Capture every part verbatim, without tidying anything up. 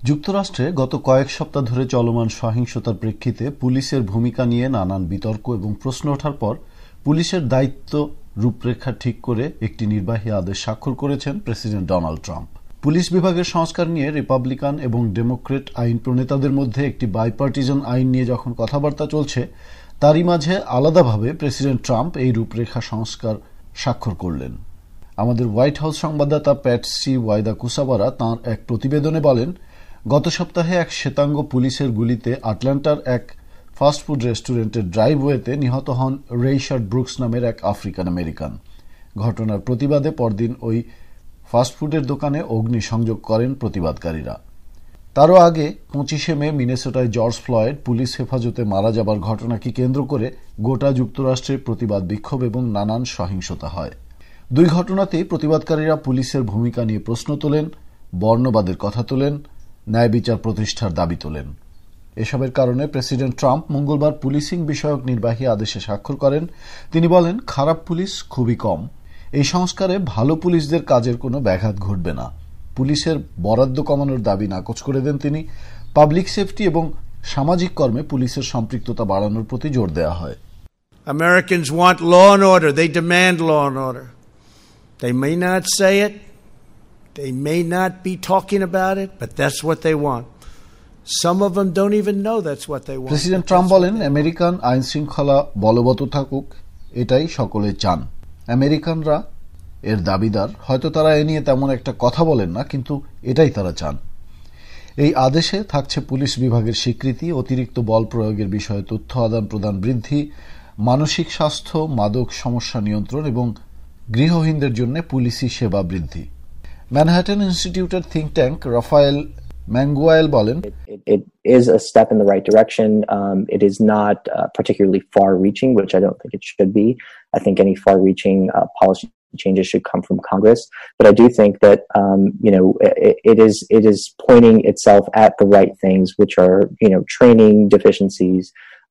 যুক্তরাষ্ট্রে গত কয়েক সপ্তাহ ধরে চলমান সহিংসতার প্রেক্ষিতে পুলিশের ভূমিকা নিয়ে নানান বিতর্ক এবং প্রশ্ন ওঠার পর পুলিশের দায়িত্ব রূপরেখা ঠিক করে একটি নির্বাহী আদেশ স্বাক্ষর করেছেন প্রেসিডেন্ট ডোনাল্ড ট্রাম্প। পুলিশ বিভাগের সংস্কার নিয়ে রিপাবলিকান এবং ডেমোক্রেট আইন প্রণেতাদের মধ্যে একটি বাইপার্টিজান আইন নিয়ে যখন কথাবার্তা চলছে, তারই মাঝে আলাদাভাবে প্রেসিডেন্ট ট্রাম্প এই রূপরেখা সংস্কার স্বাক্ষর করলেন। আমাদের হোয়াইট হাউস সংবাদদাতা প্যাটসি ওয়াইদাকুসাবারা তাঁর এক প্রতিবেদনে বলেন, গত সপ্তাহে এক শ্বেতাঙ্গ পুলিশের গুলিতে আটলান্টার এক ফাস্টফুড রেস্টুরেন্টের ড্রাইভওয়েতে নিহত হন রেইশার্ড ব্রুকস নামের এক আফ্রিকান আমেরিকান। ঘটনার প্রতিবাদে পরদিন ওই ফাস্টফুডের দোকানে অগ্নিসংযোগ করেন প্রতিবাদকারীরা। তারও আগে পঁচিশে মে মিনেসোটায় জর্জ ফ্লয়েড পুলিশ হেফাজতে মারা যাবার ঘটনাকে কেন্দ্র করে গোটা যুক্তরাষ্ট্রে প্রতিবাদ বিক্ষোভ এবং নানান সহিংসতা হয়। দুই ঘটনাতেই প্রতিবাদকারীরা পুলিশের ভূমিকা নিয়ে প্রশ্ন তোলেন, বর্ণবাদের কথা তোলেন, ন্যায় বিচার প্রতিষ্ঠার দাবি তোলেন। এসবের কারণে প্রেসিডেন্ট ট্রাম্প মঙ্গলবার পুলিশিং বিষয়ক নির্বাহী আদেশে স্বাক্ষর করেন। তিনি বলেন, খারাপ পুলিশ খুবই কম। এই সংস্কারে ভালো পুলিশদের কাজের কোনো ব্যাঘাত ঘটবে না। পুলিশের বরাদ্দ কমানোর দাবি নাকচ করে দেন তিনি। পাবলিক সেফটি এবং সামাজিক কর্মে পুলিশের সম্পৃক্ততা বাড়ানোর প্রতি জোর দেওয়া হয়। Americans want law and order. They demand law and order. They may not say it. They may not be talking about it, but that's what they want. Some of them don't even know that's what they want. President Trump বলেন, American আইন শৃঙ্খলা বলবৎ থাকুক, এটাই সকলে চান। আমেরিকানরা এর দাবিদার। হয়তো তারা এ নিয়ে তেমন একটা কথা বলেন না, কিন্তু এটাই তারা চান। এই আদেশে থাকছে পুলিশ বিভাগের স্বীকৃতি, অতিরিক্ত বল প্রয়োগের বিষয়ে তথ্য আদান প্রদান বৃদ্ধি, মানসিক স্বাস্থ্য, মাদক সমস্যা নিয়ন্ত্রণ এবং গৃহহীনদের জন্য পুলিশি সেবা বৃদ্ধি। ম্যানহাটন ইনস্টিটিউটের থিঙ্ক ট্যাঙ্ক রাফায়েল ম্যাঙ্গুয়ায়েল বলেন, It, it is a step in the right direction. Um, it is not uh, particularly far-reaching, which I don't think it should be. I think any far-reaching uh, policy changes should come from Congress. But I do think that um, you know it, it is it is pointing itself at the right things, which are you know training deficiencies.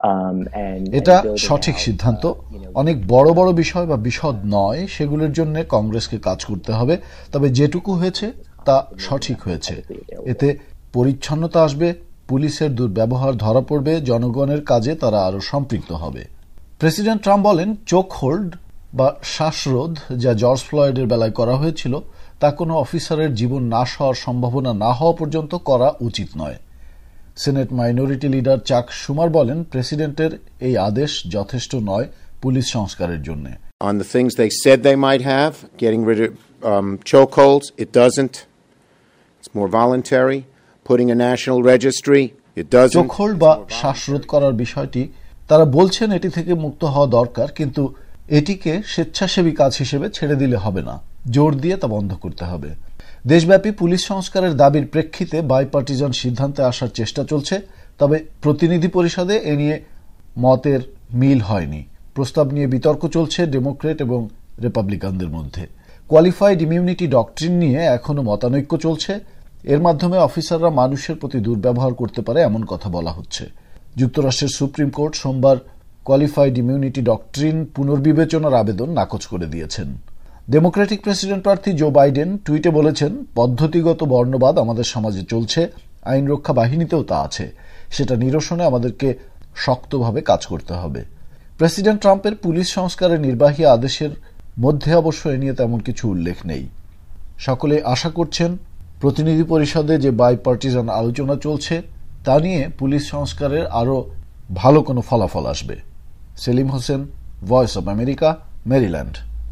এটা সঠিক সিদ্ধান্ত। অনেক বড় বড় বিষয় বা বিশদ নয়, সেগুলোর জন্য কংগ্রেসকে কাজ করতে হবে। তবে যেটুকু হয়েছে তা সঠিক হয়েছে। এতে পরিচ্ছন্নতা আসবে, পুলিশের দুর্ব্যবহার ধরা পড়বে, জনগণের কাজে তারা আরো সম্পৃক্ত হবে। প্রেসিডেন্ট ট্রাম্প বলেন, চোখ হোল্ড বা শ্বাসরোধ যা জর্জ ফ্লয়েডের বেলায় করা হয়েছিল, তা কোনো অফিসারের জীবন নাশ হওয়ার সম্ভাবনা না হওয়া পর্যন্ত করা উচিত নয়। সেনেট মাইনরিটি লিডার চাক শুমার বলেন, প্রেসিডেন্টের এই আদেশ যথেষ্ট নয় পুলিশ সংস্কারের জন্য। On the things they said they might have, getting rid of um, chokeholds, it doesn't. It's more voluntary. Putting a national registry, it doesn't. চোখহোল্ড বা শ্বাসরোধ করার বিষয়টি তারা বলছেন এটি থেকে মুক্ত হওয়া দরকার, কিন্তু এটিকে স্বেচ্ছাসেবী কাজ হিসেবে ছেড়ে দিলে হবে না, জোর দিয়ে তা বন্ধ করতে হবে। দেশব্যাপী পুলিশ সংস্কারের দাবির প্রেক্ষিতে বাইপার্টিজান সিদ্ধান্তে আসার চেষ্টা চলছে, তবে প্রতিনিধি পরিষদে এ নিয়ে মতের মিল হয়নি। প্রস্তাব নিয়ে বিতর্ক চলছে ডেমোক্রেট এবং রিপাবলিকানদের মধ্যে। কোয়ালিফাইড ইমিউনিটি ডক্ট্রিন নিয়ে এখনো মতানৈক্য চলছে। এর মাধ্যমে অফিসাররা মানুষের প্রতি দুর্ব্যবহার করতে পারে এমন কথা বলা হচ্ছে। যুক্তরাষ্ট্রের সুপ্রিম কোর্ট সোমবার কোয়ালিফাইড ইমিউনিটি ডক্ট্রিন পুনর্বিবেচনার আবেদন নাকচ করে দিয়েছেন। ডেমোক্রেটিক প্রেসিডেন্ট প্রার্থী জো বাইডেন টুইটে বলেছেন, পদ্ধতিগত বর্ণবাদ আমাদের সমাজে চলছে, আইন রক্ষা বাহিনীতেও তা আছে। সেটা নিরসনে আমাদেরকে শক্তভাবে কাজ করতে হবে। প্রেসিডেন্ট ট্রাম্পের পুলিশ সংস্কারের নির্বাহী আদেশের মধ্যে অবশ্য এ নিয়ে তেমন কিছু উল্লেখ নেই। সকলে আশা করছেন প্রতিনিধি পরিষদে যে বাইপার্টিজান আলোচনা চলছে তা নিয়ে পুলিশ সংস্কারের আরও ভালো কোনো ফলাফল আসবে। Selim Hossain, Voice of America, Maryland.